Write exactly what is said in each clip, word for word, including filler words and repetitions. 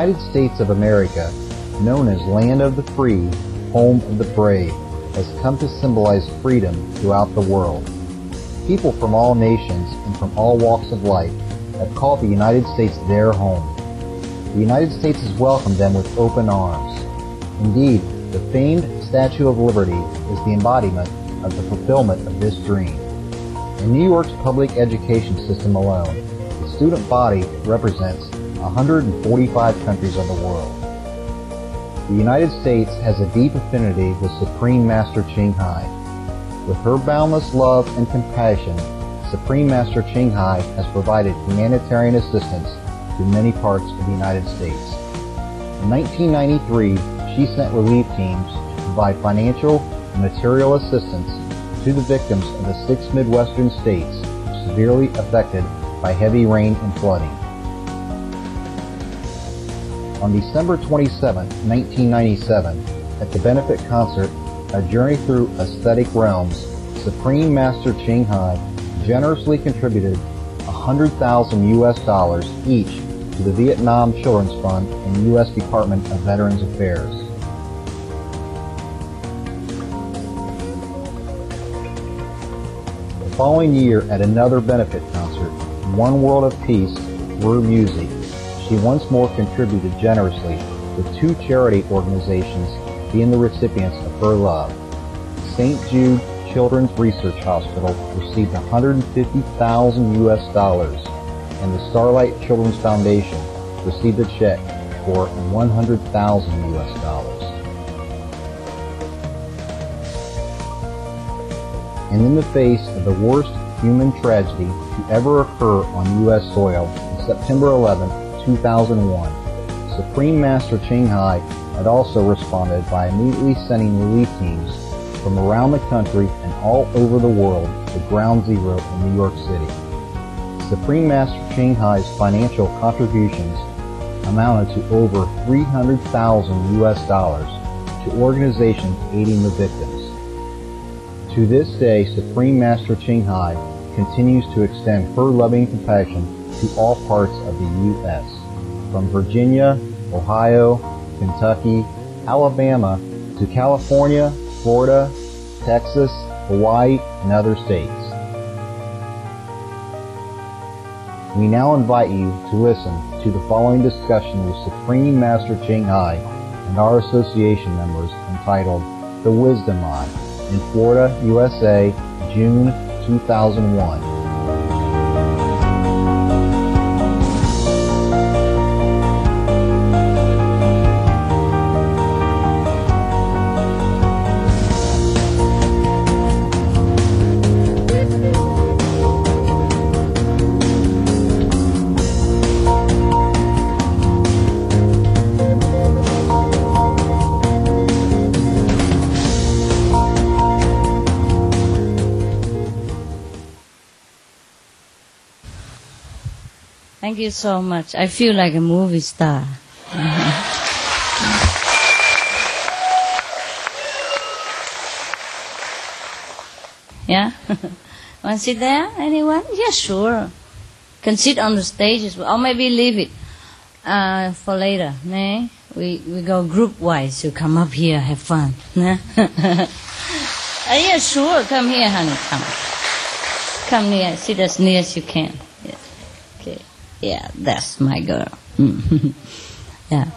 United States of America, known as Land of the Free, Home of the Brave, has come to symbolize freedom throughout the world. People from all nations and from all walks of life have called the United States their home. The United States has welcomed them with open arms. Indeed, the famed Statue of Liberty is the embodiment of the fulfillment of this dream. In New York's public education system alone, the student body represents one hundred forty-five countries of the world. The United States has a deep affinity with Supreme Master Ching Hai. With her boundless love and compassion, Supreme Master Ching Hai has provided humanitarian assistance to many parts of the United States. In nineteen ninety-three, she sent relief teams to provide financial and material assistance to the victims of the six Midwestern states severely affected by heavy rain and flooding. On December twenty-seventh, nineteen ninety-seven, at the benefit concert, A Journey Through Aesthetic Realms, Supreme Master Ching Hai generously contributed one hundred thousand U S dollars each to the Vietnam Children's Fund and U S Department of Veterans Affairs. The following year, at another benefit concert, One World of Peace, through music, she once more contributed generously, with two charity organizations being the recipients of her love. Saint Jude Children's Research Hospital received one hundred fifty thousand U S dollars, and the Starlight Children's Foundation received a check for one hundred thousand U S dollars. And in the face of the worst human tragedy to ever occur on U S soil, on September eleventh, two thousand one, Supreme Master Ching Hai had also responded by immediately sending relief teams from around the country and all over the world to Ground Zero in New York City. Supreme Master Ching Hai's financial contributions amounted to over three hundred thousand U S dollars to organizations aiding the victims. To this day, Supreme Master Ching Hai continues to extend her loving compassion to all parts of the U S, from Virginia, Ohio, Kentucky, Alabama, to California, Florida, Texas, Hawaii, and other states. We now invite you to listen to the following discussion with Supreme Master Ching Hai and our association members entitled The Wisdom Eye in Florida, U S A, June two thousand one. Thank you so much. I feel like a movie star. Yeah? Want to sit there? Anyone? Yeah, sure. Can sit on the stage as well. Or maybe leave it uh, for later. Nah? We we go group wise. You come up here, have fun. Nah? uh, yeah, sure. Come here, honey. Come. Come near. Sit as near as you can. Yeah. Okay. Yeah, that's my girl. Yeah.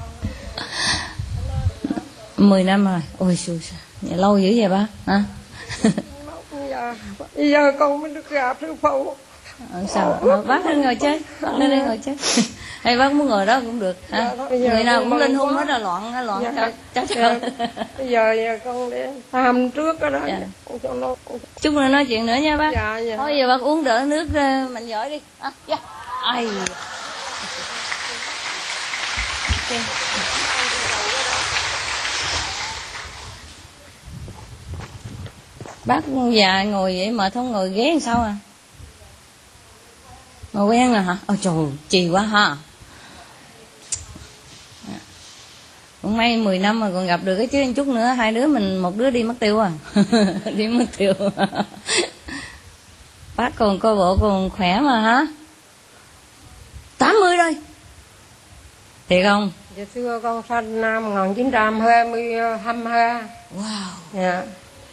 Mười năm rồi. Ôi xui sao. Lâu dữ vậy ba? Hả? Dạ, bây giờ con mới được gặp sư phụ. Ờ, sao? Ờ, bác lên ngồi chơi. Bác lên đây ngồi chơi. Hay bác muốn ngồi đó cũng được. Hả? Dạ, người nào cũng lên hung hết là loạn, loạn dạ, cho, cho, cho. Dạ. Bây giờ, giờ con để tham trước đó. Dạ. Con cho nó. Con... Chút nữa nói chuyện nữa nha bác. Dạ, dạ. Thôi giờ bác uống đỡ nước mạnh giỏi đi. À, dạ. Ai. Okay. Bác già ngồi vậy mà không ngồi ghế làm sao à? Ngồi quen rồi hả? Ôi trời, chì quá ha. Cũng may mười năm mà còn gặp được cái chứ một chút nữa hai đứa mình một đứa đi mất tiêu à. Đi mất tiêu. Bác còn coi bộ còn khỏe mà hả? tám mươi rồi. Thiệt không? Dạ xưa con sinh năm một nghìn chín trăm hai mươi hai. Wow. Dạ.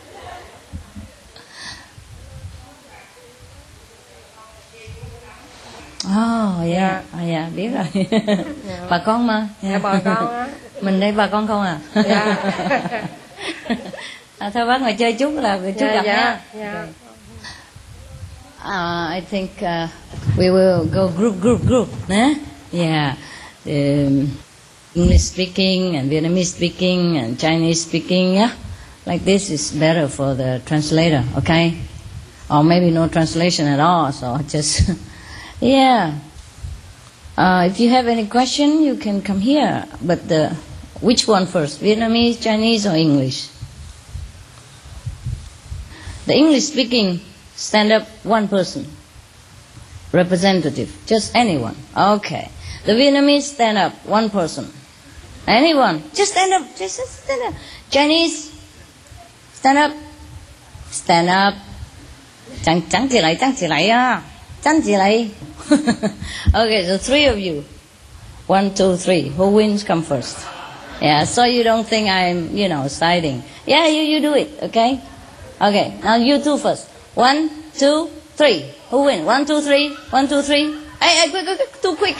Oh, dạ, à, dạ, biết rồi. Dạ. Bà con mà. Dạ bà con á. Mình đây bà con không à? Dạ. À, thôi bác ngồi chơi chút là chút Dạ, gặp dạ, nha. dạ. Uh, I think uh, we will go group, group, group. Eh? Yeah. Um, English speaking and Vietnamese speaking and Chinese speaking. Yeah. Like this is better for the translator. Okay. Or maybe no translation at all. So just yeah. Uh, if you have any question, you can come here. But the which one first? Vietnamese, Chinese, or English? The English speaking. Stand up, one person. Representative, just anyone. Okay. The Vietnamese, stand up, one person. Anyone, just stand up, just stand up. Chinese, stand up, stand up. Trắng trắng起来，trắng起来啊，trắng起来. Okay, so three of you. One, two, three. Who wins? Come first. Yeah, so you don't think I'm, you know, siding. Yeah, you you do it. Okay. Okay. Now you two first. One, two, three. Who win? One, two, three. One, two, three. Hey, hey, quick, quick, quick. Too quick.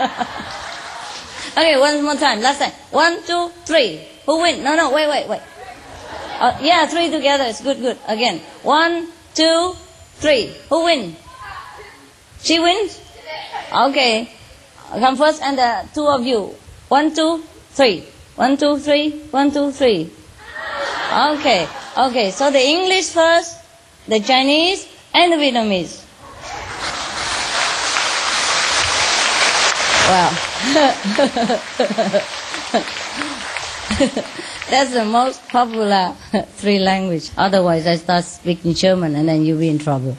Okay, one more time. Last time. One, two, three. Who win? No, no, wait, wait, wait. Uh, yeah, three together. It's good, good. Again. One, two, three. Who win? She wins? Okay. Come first and the two of you. One, two, three. One, two, three. One, two, three. Okay. Okay, so the English first, the Chinese, and the Vietnamese. Wow. That's the most popular three language. Otherwise, I start speaking German and then you'll be in trouble.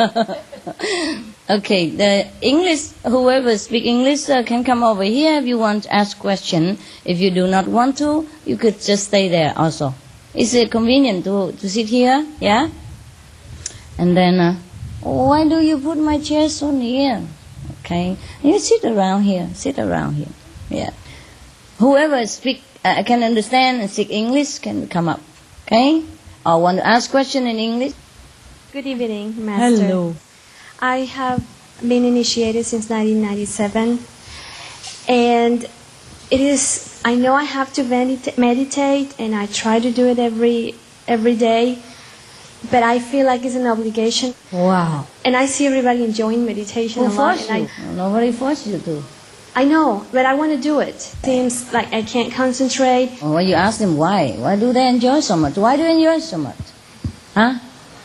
Okay, the English, whoever speak English uh, can come over here if you want to ask question. If you do not want to, you could just stay there also. Is it convenient to, to sit here? Yeah? And then, uh, why do you put my chair so near? Okay, you sit around here, sit around here. Yeah. Whoever speak, uh, can understand and speak English can come up. Okay? Or want to ask question in English? Good evening, Master. Hello. I have been initiated since nineteen ninety-seven, and it is, I know I have to medita- meditate, and I try to do it every every day, but I feel like it's an obligation. Wow. And I see everybody enjoying meditation Who a lot. forced And you? I, Nobody forced you to. I know, but I want to do it. Seems like I can't concentrate. Well, you ask them why. Why do they enjoy so much? Why do you enjoy so much? Huh?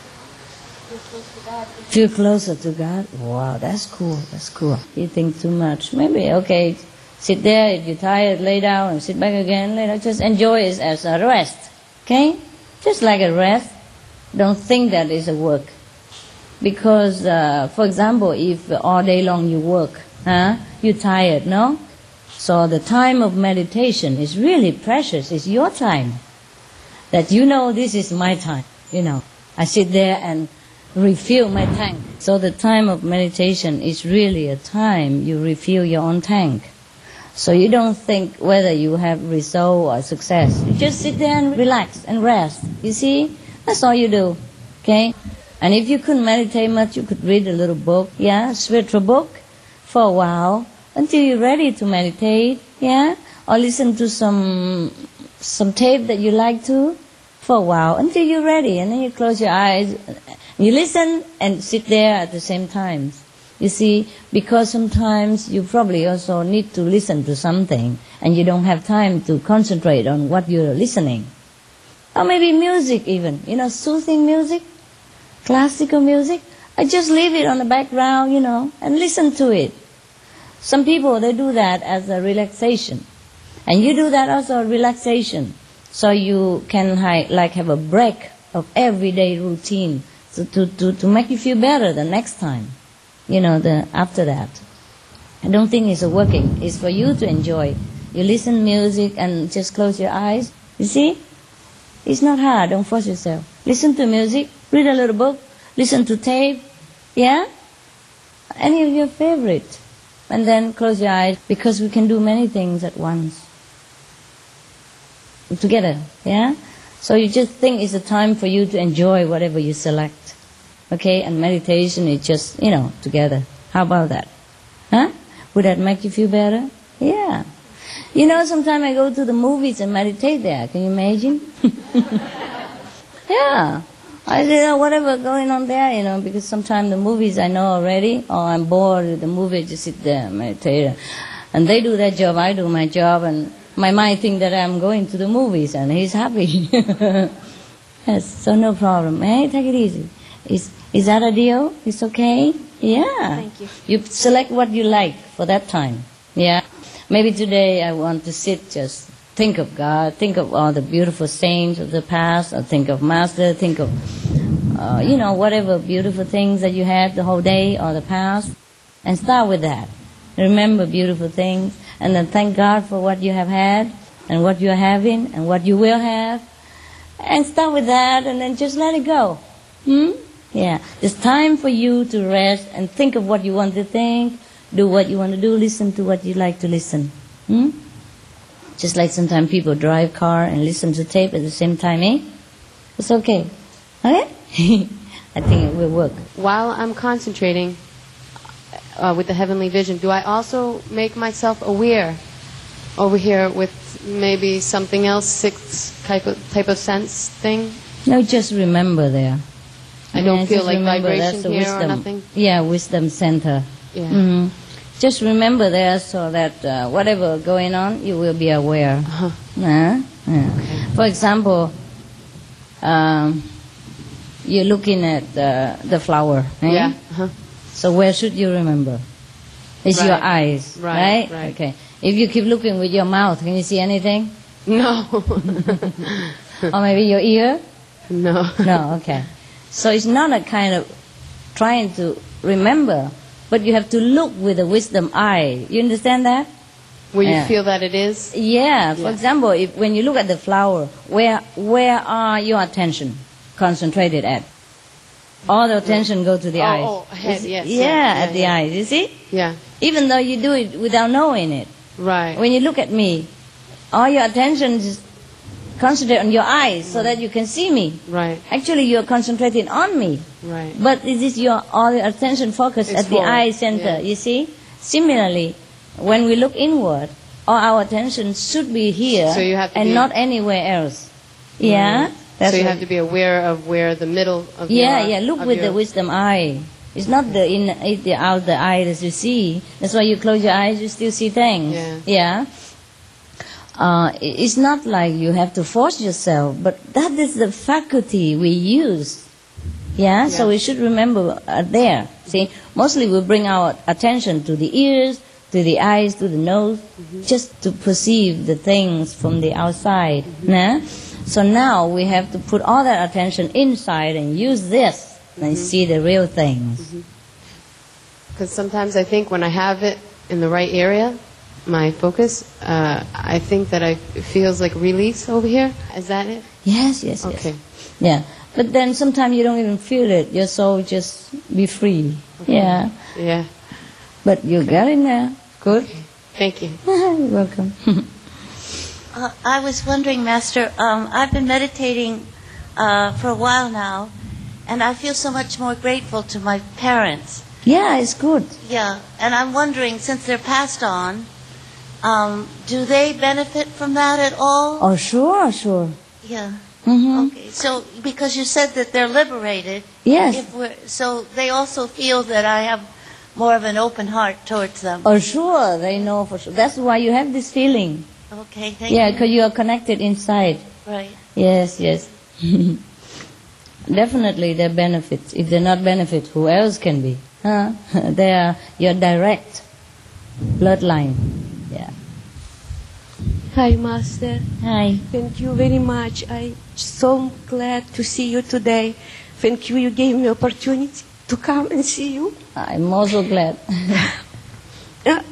Feel closer to God. Wow, that's cool. That's cool. You think too much. Maybe, okay, sit there. If you're tired, lay down and sit back again. Lay down. Just enjoy it as a rest. Okay? Just like a rest. Don't think that is a work. Because, uh, for example, if all day long you work, huh, you're tired, no? So the time of meditation is really precious. It's your time. That you know this is my time. You know, I sit there and refill my tank. So the time of meditation is really a time you refill your own tank. So you don't think whether you have result or success. You just sit there and relax and rest. You see? That's all you do. Okay? And if you couldn't meditate much, you could read a little book, yeah, spiritual book, for a while, until you're ready to meditate, yeah? Or listen to some some tape that you like to, for a while, until you're ready, and then you close your eyes, you listen and sit there at the same time. You see, because sometimes you probably also need to listen to something, and you don't have time to concentrate on what you're listening. Or maybe music even, you know, soothing music, classical music. I just leave it on the background, you know, and listen to it. Some people, they do that as a relaxation. And you do that also relaxation. So you can hi- like have a break of everyday routine to, to, to, to make you feel better the next time, you know, the after that. I don't think it's a working. It's for you to enjoy. You listen music and just close your eyes. You see? It's not hard. Don't force yourself. Listen to music. Read a little book. Listen to tape. Yeah? Any of your favorite. and then close your eyes, because we can do many things at once. Together, yeah? So you just think it's a time for you to enjoy whatever you select. Okay? And meditation is just, you know, together. How about that? Huh? Would that make you feel better? Yeah. You know, sometimes I go to the movies and meditate there. Can you imagine? Yeah. I you know, whatever going on there, you know, because sometimes the movies I know already, or I'm bored with the movie, I just sit there and meditate. And they do their job, I do my job, and my mind thinks that I'm going to the movies, and he's happy. Yes, so no problem. Hey, take it easy. Is is that a deal? It's okay? Yeah. Thank you. You select what you like for that time. Yeah. Maybe today I want to sit, just think of God, think of all the beautiful saints of the past, or think of Master, think of, uh, you know, whatever beautiful things that you had the whole day or the past, and start with that. Remember beautiful things, and then thank God for what you have had, and what you are having, and what you will have, and start with that, and then just let it go. Hmm? Yeah. It's time for you to rest and think of what you want to think, do what you want to do, listen to what you like to listen. Hmm? Just like sometimes people drive car and listen to tape at the same time, eh? It's okay. Okay? I think it will work. While I'm concentrating uh, with the heavenly vision, do I also make myself aware over here with maybe something else, sixth type of, type of sense thing? No, just remember there. I don't Yeah, feel just like remember vibration that's the here wisdom. or nothing? Yeah, wisdom center. Yeah. Hmm. Just remember there, so that uh, whatever going on, you will be aware. Uh-huh. Yeah? Yeah. For example, um, you're looking at uh, the flower. Eh? Yeah. Uh-huh. So where should you remember? It's Right. your eyes, Right, right? right. Okay. If you keep looking with your mouth, can you see anything? No. Or maybe your ear? No. No, okay. So it's not a kind of trying to remember, but you have to look with a wisdom eye. You understand that? Where you Yeah. feel that it is? Yeah. For Yeah. example, if when you look at the flower, where where are your attention concentrated at? All the attention go to the Oh, eyes. oh, ahead, Is- yes, Yeah, yeah, yeah, at the yeah. eyes. You see? Yeah. Even though you do it without knowing it. Right. When you look at me, all your attention is concentrated on your eyes so that you can see me. Right. Actually, you're concentrating on me. Right. But it is your all your attention focused It's at the forward, eye center, yeah. you see? Similarly, when we look inward, all our attention should be here So you have to and be- not anywhere else. Yeah? Right. That's so you what- have to be aware of where the middle of Yeah, your... yeah, look of with your, the wisdom eye. It's not the in it, the outer eye that you see. That's why you close your eyes, you still see things. Yeah. Yeah? Uh, i- it's not like you have to force yourself, but that is the faculty we use. Yeah, so Yeah. we should remember uh, there. See, mostly we bring our attention to the ears, to the eyes, to the nose, just to perceive the things from the outside. Nah? So now we have to put all that attention inside and use this and see the real things. Because sometimes I think when I have it in the right area, my focus, uh, I think that I, it feels like release over here. Is that it? Yes, yes, yes. Okay. Yeah, but then sometimes you don't even feel it. Your soul just be free. Yeah, Yeah. but you got in there. Good. Thank you. You're welcome. Uh, I was wondering, Master, um, I've been meditating uh, for a while now, and I feel so much more grateful to my parents. Yeah, it's good. Yeah, and I'm wondering, since they're passed on, um, do they benefit from that at all? Oh, sure, sure. Yeah. Mm-hmm. Okay. So, because you said that they're liberated, Yes. if we're, so they also feel that I have more of an open heart towards them. Oh, sure, they know for sure. That's why you have this feeling. Okay. Thank Yeah, you. because you are connected inside. Right. Yes, yes. Definitely there are benefits. If they're not benefits, who else can be? Huh? They are your direct bloodline. Yeah. Hi, Master. Hi. Thank you very much. I'm so glad to see you today. Thank you. You gave me opportunity to come and see you. I'm also glad. Uh,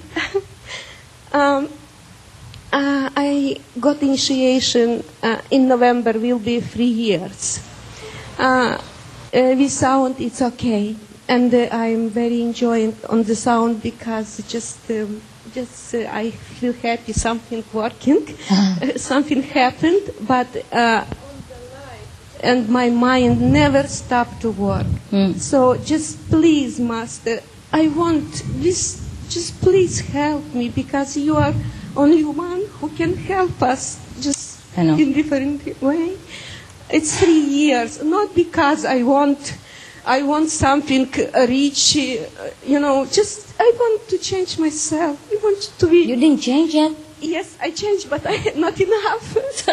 um, uh, I got initiation uh, in November. Will be three years. Uh, uh, with sound, it's okay. and uh, I'm very enjoying on the sound because just um, just uh, I feel happy something working, something happened, but uh, and my mind never stopped to work. Mm. So just please, Master, I want this. Just please help me because you are only one who can help us. Just I know. in different way. It's three years, not because I want. I want something uh, rich, uh, you know, just I want to change myself. I want to be... You didn't change yet? Yes, I changed, but I, not enough.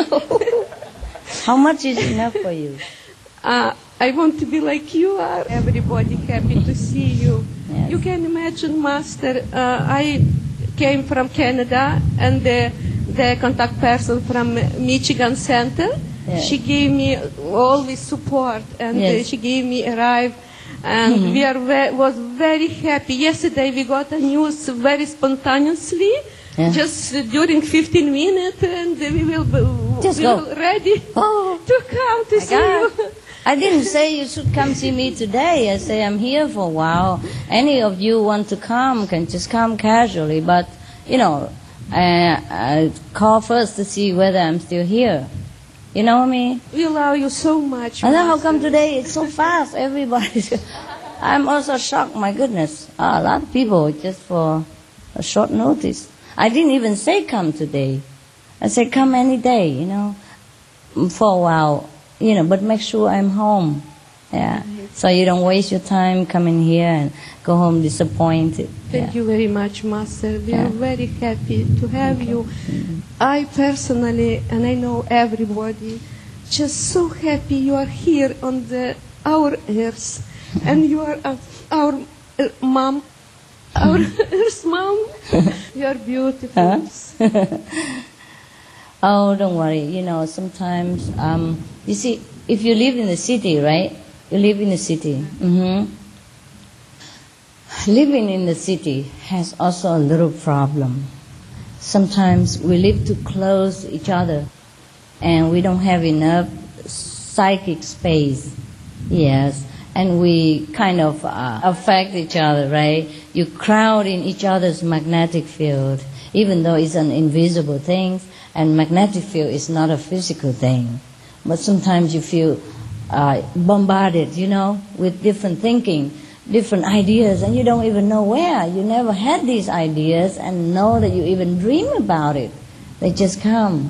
How much is enough for you? uh, I want to be like you are. Everybody happy to see you. Yes. You can imagine, Master, uh, I came from Canada, and the, the contact person from Michigan Center, Yes. she gave me always support, and Yes. uh, she gave me a ride, and Mm-hmm. we are ve- was very happy. Yesterday we got a news very spontaneously, Yeah. just uh, during fifteen minutes, and we will be Just we go. will ready Oh. to come to My see God. you. I didn't say you should come see me today. I say I'm here for a while. Any of you want to come can just come casually, but, you know, I, I call first to see whether I'm still here. You know what I mean? We love you so much. I know how come Master. today it's so fast. Everybody, I'm also shocked. My goodness, ah, a lot of people just for a short notice. I didn't even say come today. I said come any day. You know, for a while. You know, but make sure I'm home. Yeah, so you don't waste your time coming here and go home disappointed. Thank Yeah. you very much, Master. We Yeah. are very happy to have you. I personally, and I know everybody, just so happy you are here on the our earth, and you are uh, our uh, mom, our earth mom. You are beautiful. Oh, don't worry. You know, sometimes, um, you see, if you live in the city, right? You live in the city. hmm Living in the city has also a little problem. Sometimes we live too close to each other, and we don't have enough psychic space. Yes, and we kind of uh, affect each other, right? You crowd in each other's magnetic field, even though it's an invisible thing, and magnetic field is not a physical thing. But sometimes you feel uh, bombarded, you know, with different thinking, different ideas, and you don't even know where. You never had these ideas and know that you even dream about it. They just come.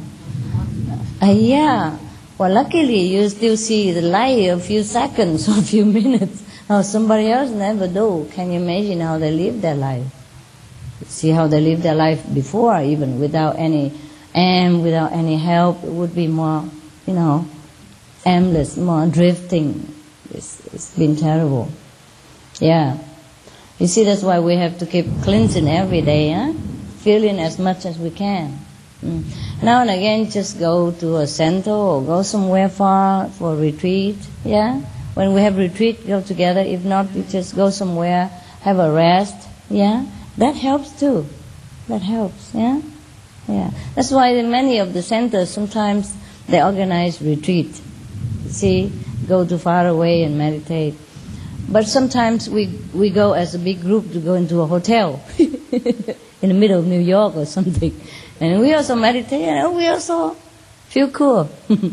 Uh, yeah. Well, luckily you still see the light a few seconds or a few minutes. Oh, somebody else never do. Can you imagine how they live their life? See how they live their life before, even without any aim, without any help. It would be more, you know, aimless, more drifting. It's, it's been terrible. Yeah. You see, that's why we have to keep cleansing every day, huh? Feeling as much as we can. Mm. Now and again, just go to a center or go somewhere far for a retreat, yeah? When we have retreat, go together. If not, we just go somewhere, have a rest, yeah? That helps too. That helps, yeah? Yeah. That's why in many of the centers, sometimes they organize retreat. See, go to far away and meditate. But sometimes we we go as a big group to go into a hotel in the middle of New York or something. And we also meditate and we also feel cool.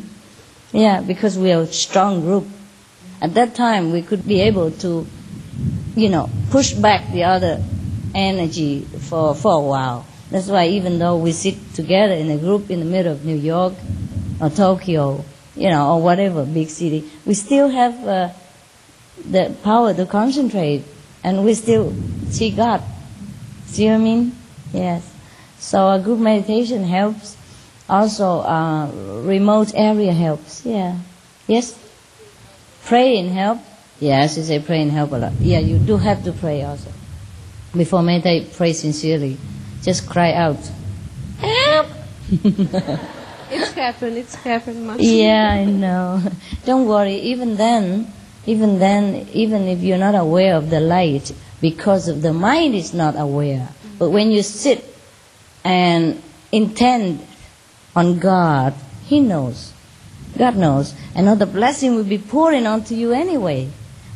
Yeah, because we are a strong group. At that time, we could be able to, you know, push back the other energy for, for a while. That's why even though we sit together in a group in the middle of New York or Tokyo, you know, or whatever big city, we still have uh, the power to concentrate, and we still see God. See what I mean? Yes. So a group meditation helps. Also, uh, remote area helps. Yeah. Yes? Praying help? Yes, you say praying help a lot. Yeah, you do have to pray also. Before meditate, pray sincerely. Just cry out. Help! It's happened. It's happened, Master. Yeah, I know. Don't worry. Even then, even then, even if you're not aware of the light, because of the mind is not aware. But when you sit and intend on God, He knows. God knows. And all the blessing will be pouring onto you anyway.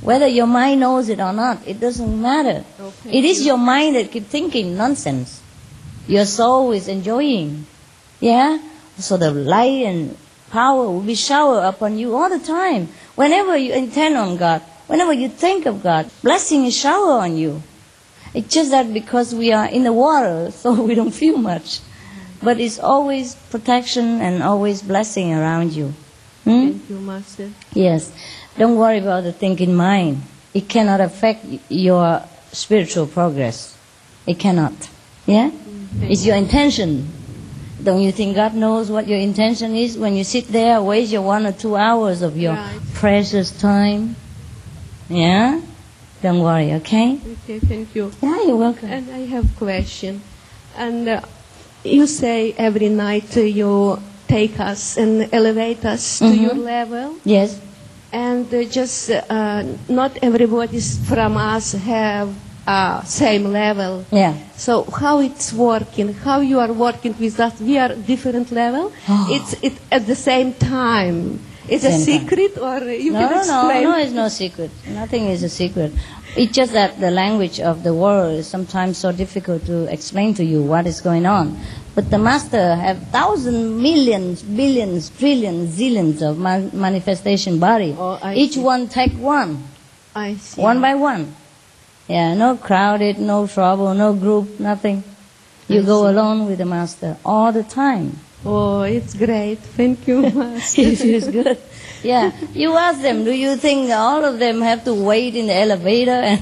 Whether your mind knows it or not, it doesn't matter. Okay. It is your mind that keeps thinking nonsense. Your soul is enjoying. Yeah? So the light and power will be showered upon you all the time. Whenever you intend on God, whenever you think of God, blessing is showered on you. It's just that because we are in the water, so we don't feel much. But it's always protection and always blessing around you. Hmm? Thank you, Master. Yes. Don't worry about the thinking mind. It cannot affect your spiritual progress. It cannot. Yeah? It's your intention. Don't you think God knows what your intention is when you sit there, waste your one or two hours of your Right. precious time? Yeah? Don't worry, okay? Okay, thank you. Yeah, you're welcome. And I have a question. And uh, you say every night uh, you take us and elevate us to Mhm. your level. Yes. And uh, just uh, not everybody from us have uh, same level. Yeah. So how it's working? How you are working with us? We are different level. Oh. It's it at the same time. It's a Same time. secret, or you No, can no, no, explain? no, it's no secret. Nothing is a secret. It's just that the language of the world is sometimes so difficult to explain to you what is going on. But the Master have thousands, millions, billions, trillions, zillions of man- manifestation body. Oh, I Each see. one take one, I see. one by one. Yeah, no crowded, no trouble, no group, nothing. You I go see. alone with the Master all the time. Oh, it's great. Thank you, Master. It feels good. Yeah. You ask them, do you think all of them have to wait in the elevator and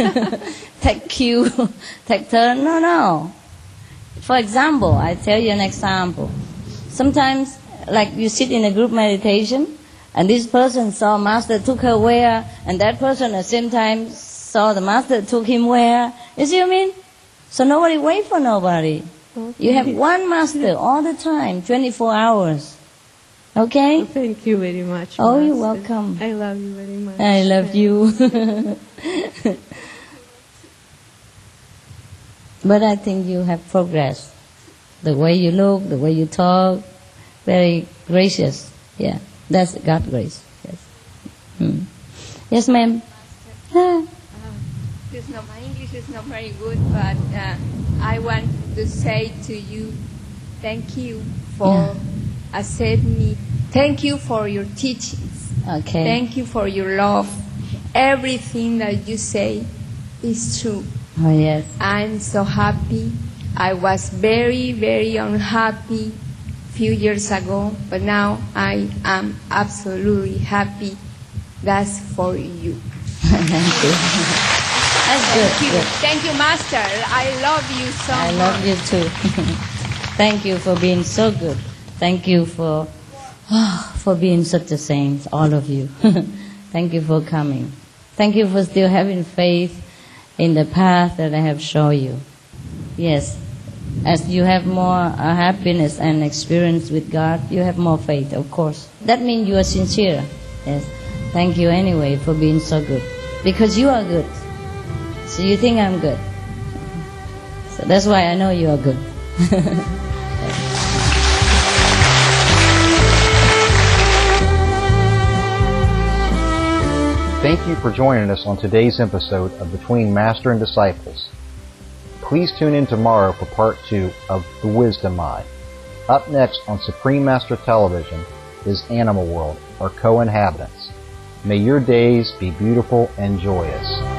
take queue, take turn? No, no. For example, I tell you an example. Sometimes, like you sit in a group meditation, and this person saw Master took her where, and that person at the same time saw the Master took him where. You see what I mean? So nobody wait for nobody. You have one Master all the time, twenty-four hours. Okay? Thank you very much. Oh, you're Master. welcome. I love you very much. I love you. But I think you have progressed. The way you look, the way you talk, very gracious. Yeah, that's God's grace. Yes. Hmm. Yes, ma'am. Ah. It's not, my English is not very good, but uh, I want to say to you, thank you for Yeah. accepting me. Thank you for your teachings. Okay. Thank you for your love. Everything that you say is true. Oh, yes. I'm so happy. I was very, very unhappy a few years ago, but now I am absolutely happy. That's for you. Thank you. That's good. Thank you. good. Thank you, Master. I love you so I much. love you too. Thank you for being so good. Thank you for for being such a saint, all of you. Thank you for coming. Thank you for still having faith in the path that I have shown you. Yes, as you have more uh, happiness and experience with God, you have more faith, of course. That means you are sincere. Yes. Thank you anyway for being so good. Because you are good. So you think I'm good. So that's why I know you are good. Thank you for joining us on today's episode of Between Master and Disciples. Please tune in tomorrow for part two of The Wisdom Eye. Up next on Supreme Master Television is Animal World, our co-inhabitants. May your days be beautiful and joyous.